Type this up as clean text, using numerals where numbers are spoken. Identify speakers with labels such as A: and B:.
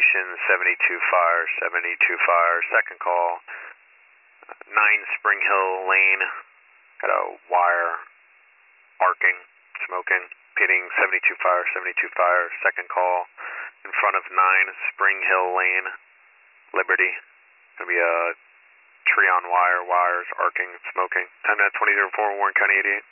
A: Station 72 fire, 72 fire, second call. 9 Spring Hill Lane, got a wire arcing, smoking, pitting 72 fire, second call. In front of 9 Spring Hill Lane, Liberty, gonna be a tree on wire, wires arcing, smoking. Time at 2004, Warren County 88.